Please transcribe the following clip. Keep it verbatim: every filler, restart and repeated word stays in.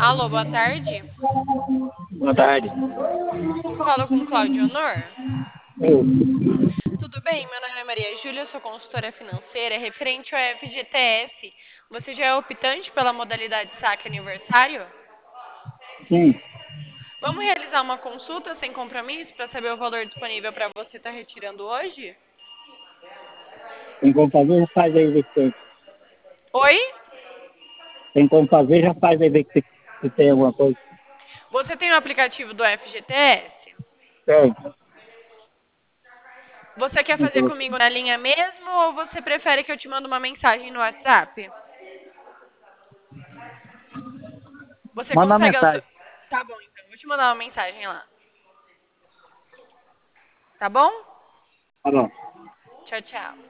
Alô, boa tarde. Boa tarde. Falo com Cláudio Honor. Eu, Tudo bem? Meu nome é Maria Júlia, sou consultora financeira. Referente ao F G T S, você já é optante pela modalidade saque aniversário? sim, Vamos realizar uma consulta sem compromisso para saber o valor disponível para você estar retirando hoje? tem como fazer, já faz aí, ver se tem. Oi? Tem como fazer, já faz aí, ver se, se tem alguma coisa. Você tem o aplicativo do F G T S? Tem. Você quer fazer Então, comigo na linha mesmo ou você prefere que eu te mande uma mensagem no WhatsApp? Você manda uma consegue... auto- mensagem. Tá bom, então. Vou te mandar uma mensagem lá. Tá bom? Tá bom. Tchau, tchau.